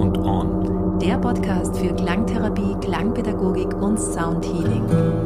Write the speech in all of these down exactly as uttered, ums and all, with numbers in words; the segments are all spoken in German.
Sound On. Der Podcast für Klangtherapie, Klangpädagogik und Soundhealing.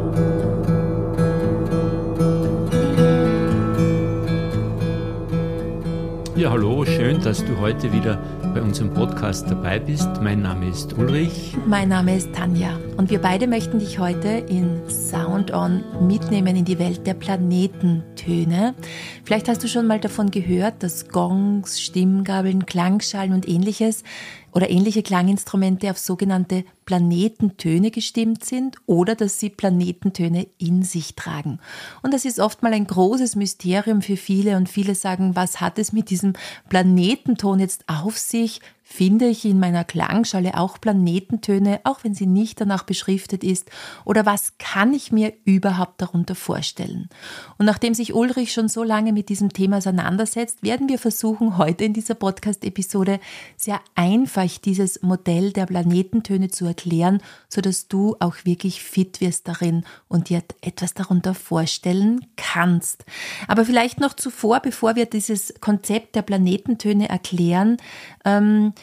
Ja, hallo, schön, dass du heute wieder bei unserem Podcast dabei bist. Mein Name ist Ulrich. Mein Name ist Tanja und wir beide möchten dich heute in Sound On mitnehmen in die Welt der Planetentöne. Vielleicht hast du schon mal davon gehört, dass Gongs, Stimmgabeln, Klangschalen und ähnliches oder ähnliche Klanginstrumente auf sogenannte Planetentöne gestimmt sind oder dass sie Planetentöne in sich tragen. Und das ist oft mal ein großes Mysterium für viele und viele sagen, was hat es mit diesem Planetenton jetzt auf sich? Finde ich in meiner Klangschale auch Planetentöne, auch wenn sie nicht danach beschriftet ist? Oder was kann ich mir überhaupt darunter vorstellen? Und nachdem sich Ulrich schon so lange mit diesem Thema auseinandersetzt, werden wir versuchen, heute in dieser Podcast-Episode sehr einfach dieses Modell der Planetentöne zu erklären, sodass du auch wirklich fit wirst darin und dir etwas darunter vorstellen kannst. Aber vielleicht noch zuvor, bevor wir dieses Konzept der Planetentöne erklären, ähm,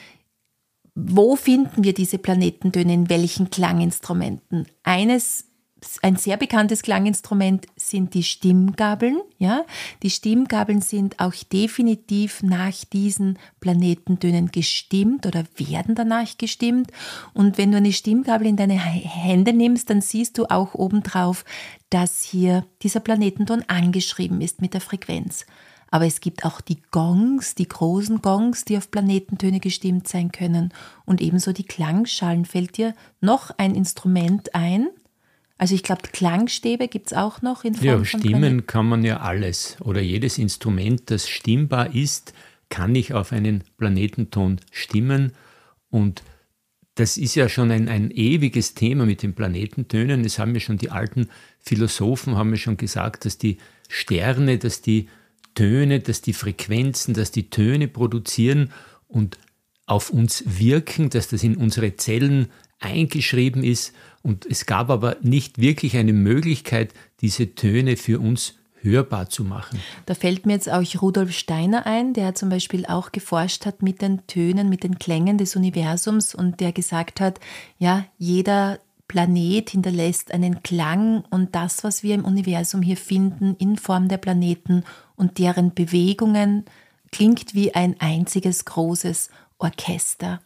wo finden wir diese Planetentöne, in welchen Klanginstrumenten? Eines, ein sehr bekanntes Klanginstrument sind die Stimmgabeln. Ja? Die Stimmgabeln sind auch definitiv nach diesen Planetentönen gestimmt oder werden danach gestimmt. Und wenn du eine Stimmgabel in deine Hände nimmst, dann siehst du auch obendrauf, dass hier dieser Planetenton angeschrieben ist mit der Frequenz. Aber es gibt auch die Gongs, die großen Gongs, die auf Planetentöne gestimmt sein können. Und ebenso die Klangschalen. Fällt dir noch ein Instrument ein? Also ich glaube, Klangstäbe gibt es auch noch in Form ja, von Stimmen Planeten. kann man ja alles. Oder jedes Instrument, das stimmbar ist, kann ich auf einen Planetenton stimmen. Und das ist ja schon ein, ein ewiges Thema mit den Planetentönen. Das haben ja schon die alten Philosophen haben ja schon gesagt, dass die Sterne, dass die Töne, dass die Frequenzen, dass die Töne produzieren und auf uns wirken, dass das in unsere Zellen eingeschrieben ist. Und es gab aber nicht wirklich eine Möglichkeit, diese Töne für uns hörbar zu machen. Da fällt mir jetzt auch Rudolf Steiner ein, der zum Beispiel auch geforscht hat mit den Tönen, mit den Klängen des Universums und der gesagt hat, ja, jeder Planet hinterlässt einen Klang und das, was wir im Universum hier finden, in Form der Planeten und deren Bewegungen, klingt wie ein einziges großes Orchester.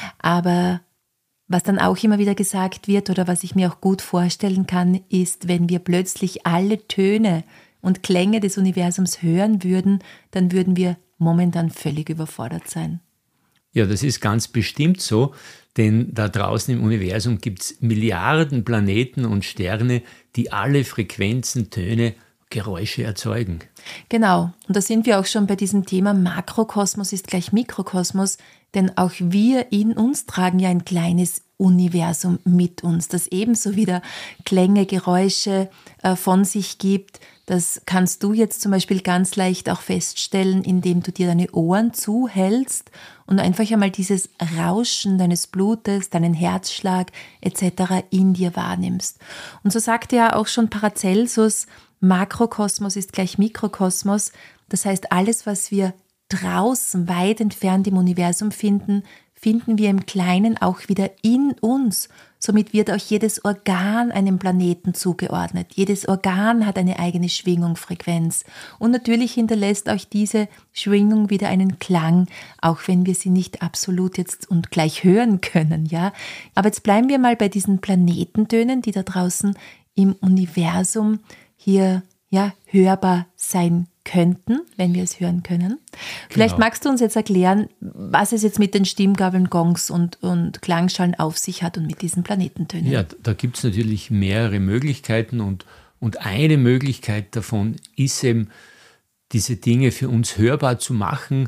Aber was dann auch immer wieder gesagt wird oder was ich mir auch gut vorstellen kann, ist, wenn wir plötzlich alle Töne und Klänge des Universums hören würden, dann würden wir momentan völlig überfordert sein. Ja, das ist ganz bestimmt so, denn da draußen im Universum gibt es Milliarden Planeten und Sterne, die alle Frequenzen, Töne, Geräusche erzeugen. Genau, und da sind wir auch schon bei diesem Thema Makrokosmos ist gleich Mikrokosmos, denn auch wir in uns tragen ja ein kleines Universum mit uns, das ebenso wieder Klänge, Geräusche äh, von sich gibt. Das kannst du jetzt zum Beispiel ganz leicht auch feststellen, indem du dir deine Ohren zuhältst und einfach einmal dieses Rauschen deines Blutes, deinen Herzschlag et cetera in dir wahrnimmst. Und so sagt ja auch schon Paracelsus, Makrokosmos ist gleich Mikrokosmos. Das heißt, alles, was wir draußen, weit entfernt im Universum finden, finden wir im Kleinen auch wieder in uns. Somit wird auch jedes Organ einem Planeten zugeordnet. Jedes Organ hat eine eigene Schwingung, Frequenz. Und natürlich hinterlässt auch diese Schwingung wieder einen Klang, auch wenn wir sie nicht absolut jetzt und gleich hören können. Ja? Aber jetzt bleiben wir mal bei diesen Planetentönen, die da draußen im Universum hier ja, hörbar sein könnten, wenn wir es hören können. Vielleicht Genau. magst du uns jetzt erklären, was es jetzt mit den Stimmgabeln, Gongs und, und Klangschalen auf sich hat und mit diesen Planetentönen. Ja, da gibt es natürlich mehrere Möglichkeiten und, und eine Möglichkeit davon ist eben, diese Dinge für uns hörbar zu machen.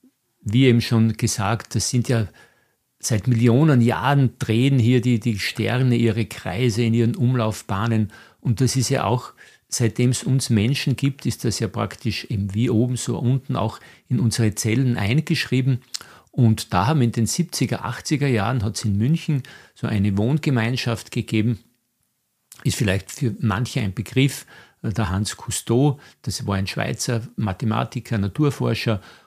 Wie eben schon gesagt, das sind ja seit Millionen Jahren drehen hier die, die Sterne ihre Kreise in ihren Umlaufbahnen und das ist ja auch seitdem es uns Menschen gibt, ist das ja praktisch eben wie oben so unten auch in unsere Zellen eingeschrieben. Und da haben in den siebziger, achtziger Jahren hat es in München so eine Wohngemeinschaft gegeben, ist vielleicht für manche ein Begriff, der Hans Cousteau, das war ein Schweizer Mathematiker, Naturforscher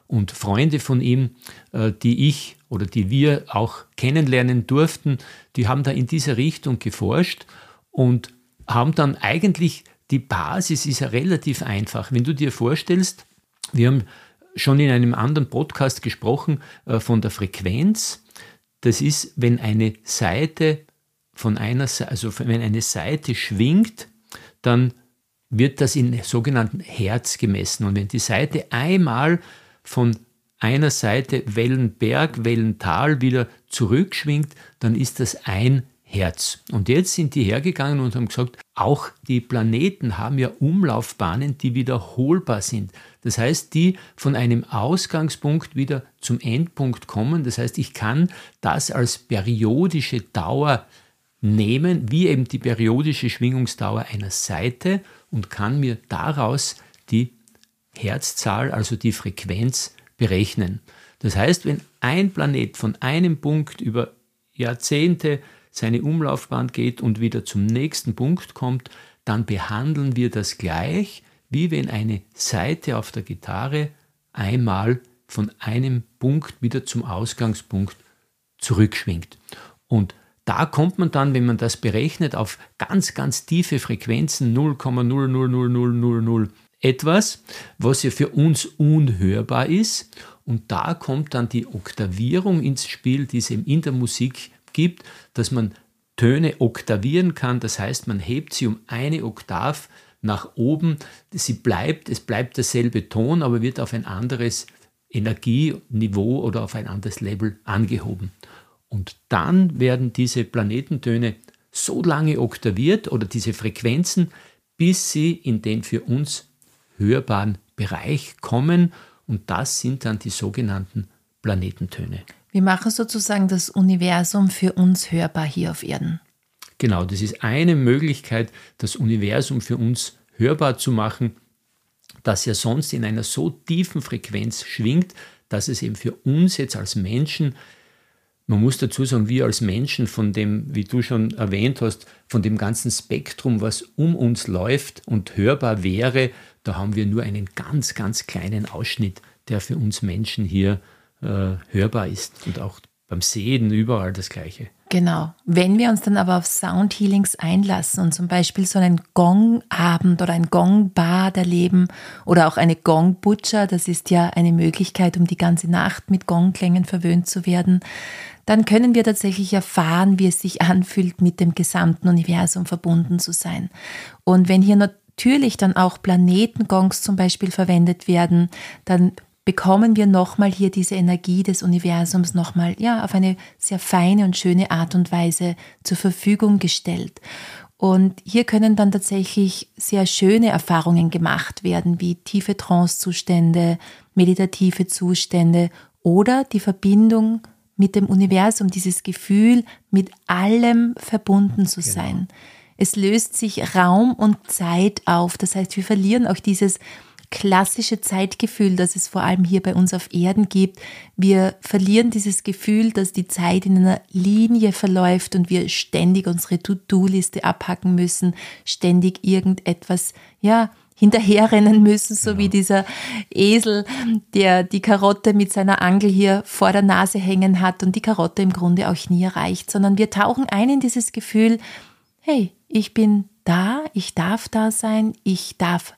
und Freunde von ihm, die ich oder die wir auch kennenlernen durften, die haben da in dieser Richtung geforscht und haben dann eigentlich, die Basis ist ja relativ einfach. Wenn du dir vorstellst, wir haben schon in einem anderen Podcast gesprochen äh, von der Frequenz. Das ist, wenn eine Saite von einer, also wenn eine Saite schwingt, dann wird das in sogenannten Hertz gemessen. Und wenn die Saite einmal von einer Seite Wellenberg, Wellental wieder zurückschwingt, dann ist das ein Hertz. Und jetzt sind die hergegangen und haben gesagt, auch die Planeten haben ja Umlaufbahnen, die wiederholbar sind. Das heißt, die von einem Ausgangspunkt wieder zum Endpunkt kommen. Das heißt, ich kann das als periodische Dauer nehmen, wie eben die periodische Schwingungsdauer einer Saite und kann mir daraus die Herzzahl, also die Frequenz, berechnen. Das heißt, wenn ein Planet von einem Punkt über Jahrzehnte seine Umlaufbahn geht und wieder zum nächsten Punkt kommt, dann behandeln wir das gleich, wie wenn eine Saite auf der Gitarre einmal von einem Punkt wieder zum Ausgangspunkt zurückschwingt. Und da kommt man dann, wenn man das berechnet, auf ganz, ganz tiefe Frequenzen, null Komma null null null null null null etwas, was ja für uns unhörbar ist. Und da kommt dann die Oktavierung ins Spiel, die es eben in der Musik gibt, dass man Töne oktavieren kann. Das heißt, man hebt sie um eine Oktav nach oben. Sie bleibt, es bleibt derselbe Ton, aber wird auf ein anderes Energieniveau oder auf ein anderes Level angehoben. Und dann werden diese Planetentöne so lange oktaviert oder diese Frequenzen, bis sie in den für uns hörbaren Bereich kommen. Und das sind dann die sogenannten Planetentöne. Wir machen sozusagen das Universum für uns hörbar hier auf Erden. Genau, das ist eine Möglichkeit, das Universum für uns hörbar zu machen, das ja sonst in einer so tiefen Frequenz schwingt, dass es eben für uns jetzt als Menschen, man muss dazu sagen, wir als Menschen von dem, wie du schon erwähnt hast, von dem ganzen Spektrum, was um uns läuft und hörbar wäre, da haben wir nur einen ganz, ganz kleinen Ausschnitt, der für uns Menschen hier äh, hörbar ist. Und auch beim Sehen überall das Gleiche. Genau. Wenn wir uns dann aber auf Soundhealings einlassen und zum Beispiel so einen Gongabend oder ein Gongbad erleben oder auch eine Gongbutscha, das ist ja eine Möglichkeit, um die ganze Nacht mit Gongklängen verwöhnt zu werden, dann können wir tatsächlich erfahren, wie es sich anfühlt, mit dem gesamten Universum verbunden zu sein. Und wenn hier natürlich dann auch Planetengongs zum Beispiel verwendet werden, dann bekommen wir nochmal hier diese Energie des Universums nochmal ja, auf eine sehr feine und schöne Art und Weise zur Verfügung gestellt. Und hier können dann tatsächlich sehr schöne Erfahrungen gemacht werden, wie tiefe Trancezustände, meditative Zustände oder die Verbindung mit dem Universum, dieses Gefühl, mit allem verbunden zu sein. Genau. Es löst sich Raum und Zeit auf. Das heißt, wir verlieren auch dieses klassische Zeitgefühl, das es vor allem hier bei uns auf Erden gibt. Wir verlieren dieses Gefühl, dass die Zeit in einer Linie verläuft und wir ständig unsere To-Do-Liste abhacken müssen, ständig irgendetwas, ja, hinterherrennen müssen, so genau. Wie dieser Esel, der die Karotte mit seiner Angel hier vor der Nase hängen hat und die Karotte im Grunde auch nie erreicht, sondern wir tauchen ein in dieses Gefühl, hey, ich bin da, ich darf da sein, ich darf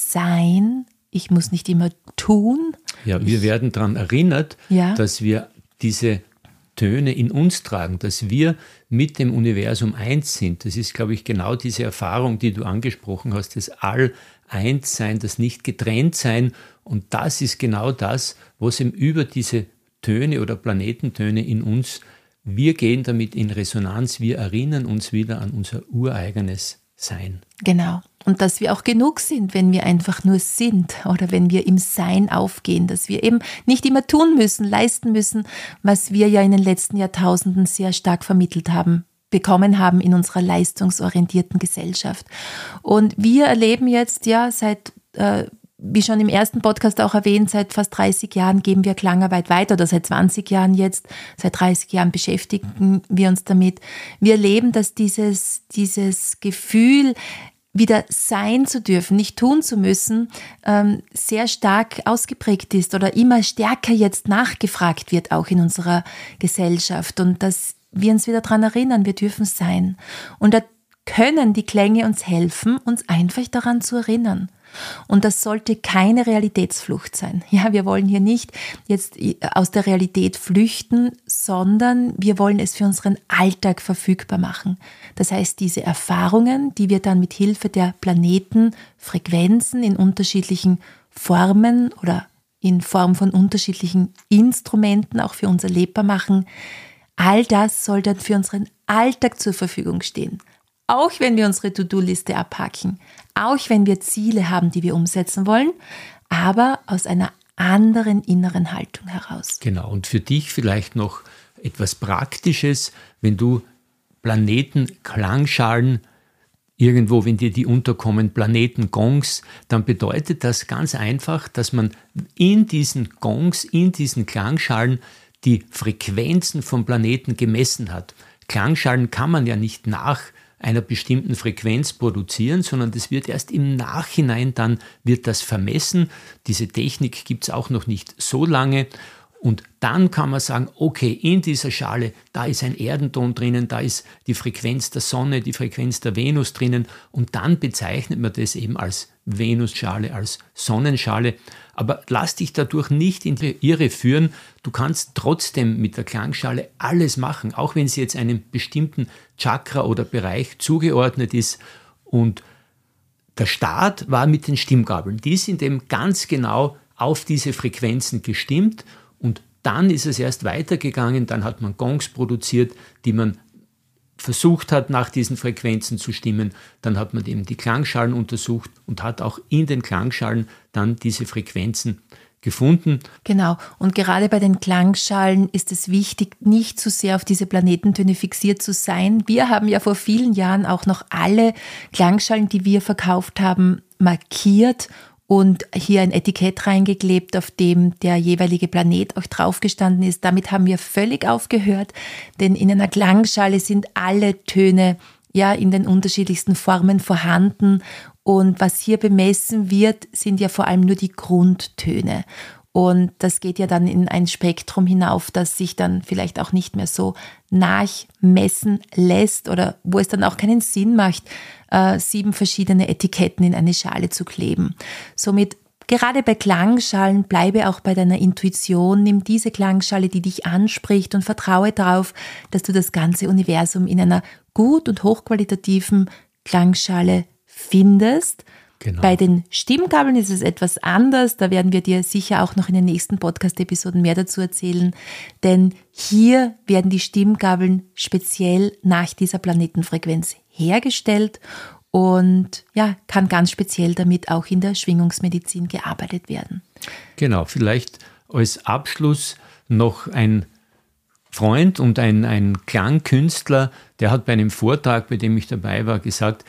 sein, ich muss nicht immer tun. Ja, wir ich, werden daran erinnert, ja? dass wir diese Töne in uns tragen, dass wir mit dem Universum eins sind. Das ist, glaube ich, genau diese Erfahrung, die du angesprochen hast, das All-Eins-Sein, das Nicht-Getrennt-Sein. Und das ist genau das, was eben über diese Töne oder Planetentöne in uns, wir gehen damit in Resonanz, wir erinnern uns wieder an unser ureigenes Sein. Genau. Und dass wir auch genug sind, wenn wir einfach nur sind oder wenn wir im Sein aufgehen, dass wir eben nicht immer tun müssen, leisten müssen, was wir ja in den letzten Jahrtausenden sehr stark vermittelt haben, bekommen haben in unserer leistungsorientierten Gesellschaft. Und wir erleben jetzt ja seit, äh, wie schon im ersten Podcast auch erwähnt, seit fast dreißig Jahren geben wir Klangarbeit weiter oder seit zwanzig Jahren jetzt, seit dreißig Jahren beschäftigen wir uns damit. Wir erleben, dass dieses, dieses Gefühl wieder sein zu dürfen, nicht tun zu müssen, ähm, sehr stark ausgeprägt ist oder immer stärker jetzt nachgefragt wird, auch in unserer Gesellschaft. Und dass wir uns wieder daran erinnern, wir dürfen sein. Und da können die Klänge uns helfen, uns einfach daran zu erinnern. Und das sollte keine Realitätsflucht sein. Ja, wir wollen hier nicht jetzt aus der Realität flüchten, sondern wir wollen es für unseren Alltag verfügbar machen. Das heißt, diese Erfahrungen, die wir dann mit Hilfe der Planetenfrequenzen in unterschiedlichen Formen oder in Form von unterschiedlichen Instrumenten auch für uns erlebbar machen, all das soll dann für unseren Alltag zur Verfügung stehen. Auch wenn wir unsere To-Do-Liste abhaken, auch wenn wir Ziele haben, die wir umsetzen wollen, aber aus einer anderen inneren Haltung heraus. Genau, und für dich vielleicht noch etwas Praktisches, wenn du Planetenklangschalen irgendwo, wenn dir die unterkommen, Planetengongs, dann bedeutet das ganz einfach, dass man in diesen Gongs, in diesen Klangschalen die Frequenzen von Planeten gemessen hat. Klangschalen kann man ja nicht nach einer bestimmten Frequenz produzieren, sondern das wird erst im Nachhinein dann wird das vermessen. Diese Technik gibt es auch noch nicht so lange. Und dann kann man sagen, okay, in dieser Schale, da ist ein Erdenton drinnen, da ist die Frequenz der Sonne, die Frequenz der Venus drinnen und dann bezeichnet man das eben als Venusschale, als Sonnenschale. Aber lass dich dadurch nicht in die Irre führen. Du kannst trotzdem mit der Klangschale alles machen, auch wenn sie jetzt einem bestimmten Chakra oder Bereich zugeordnet ist. Und der Start war mit den Stimmgabeln. Die sind eben ganz genau auf diese Frequenzen gestimmt. Und dann ist es erst weitergegangen, dann hat man Gongs produziert, die man versucht hat, nach diesen Frequenzen zu stimmen. Dann hat man eben die Klangschalen untersucht und hat auch in den Klangschalen dann diese Frequenzen gefunden. Genau, und gerade bei den Klangschalen ist es wichtig, nicht zu sehr auf diese Planetentöne fixiert zu sein. Wir haben ja vor vielen Jahren auch noch alle Klangschalen, die wir verkauft haben, markiert und hier ein Etikett reingeklebt, auf dem der jeweilige Planet auch draufgestanden ist. Damit haben wir völlig aufgehört, denn in einer Klangschale sind alle Töne ja in den unterschiedlichsten Formen vorhanden. Und was hier bemessen wird, sind ja vor allem nur die Grundtöne. Und das geht ja dann in ein Spektrum hinauf, das sich dann vielleicht auch nicht mehr so nachmessen lässt oder wo es dann auch keinen Sinn macht, äh, sieben verschiedene Etiketten in eine Schale zu kleben. Somit gerade bei Klangschalen bleibe auch bei deiner Intuition, nimm diese Klangschale, die dich anspricht und vertraue darauf, dass du das ganze Universum in einer gut und hochqualitativen Klangschale findest. Genau. Bei den Stimmgabeln ist es etwas anders, da werden wir dir sicher auch noch in den nächsten Podcast-Episoden mehr dazu erzählen, denn hier werden die Stimmgabeln speziell nach dieser Planetenfrequenz hergestellt und ja, kann ganz speziell damit auch in der Schwingungsmedizin gearbeitet werden. Genau, vielleicht als Abschluss noch ein Freund und ein, ein Klangkünstler, der hat bei einem Vortrag, bei dem ich dabei war, gesagt,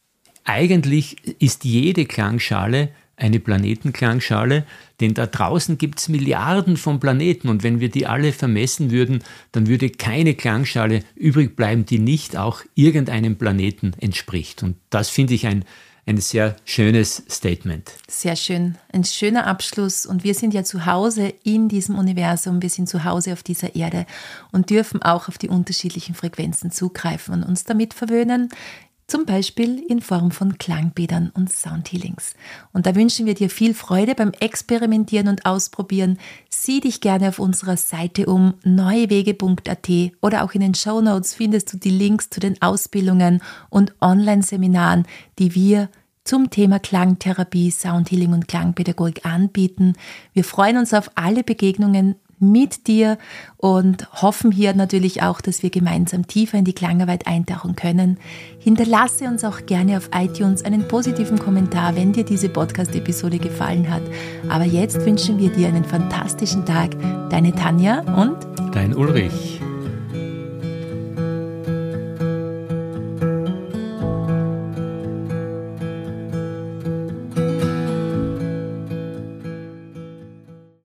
eigentlich ist jede Klangschale eine Planetenklangschale, denn da draußen gibt es Milliarden von Planeten und wenn wir die alle vermessen würden, dann würde keine Klangschale übrig bleiben, die nicht auch irgendeinem Planeten entspricht. Und das finde ich ein, ein sehr schönes Statement. Sehr schön, ein schöner Abschluss. Und wir sind ja zu Hause in diesem Universum, wir sind zu Hause auf dieser Erde und dürfen auch auf die unterschiedlichen Frequenzen zugreifen und uns damit verwöhnen. Zum Beispiel in Form von Klangbädern und Soundhealings. Und da wünschen wir dir viel Freude beim Experimentieren und Ausprobieren. Sieh dich gerne auf unserer Seite um, neuewege punkt a t oder auch in den Shownotes findest du die Links zu den Ausbildungen und Online-Seminaren, die wir zum Thema Klangtherapie, Soundhealing und Klangpädagogik anbieten. Wir freuen uns auf alle Begegnungen mit dir und hoffen hier natürlich auch, dass wir gemeinsam tiefer in die Klangarbeit eintauchen können. Hinterlasse uns auch gerne auf iTunes einen positiven Kommentar, wenn dir diese Podcast-Episode gefallen hat. Aber jetzt wünschen wir dir einen fantastischen Tag. Deine Tanja und dein Ulrich.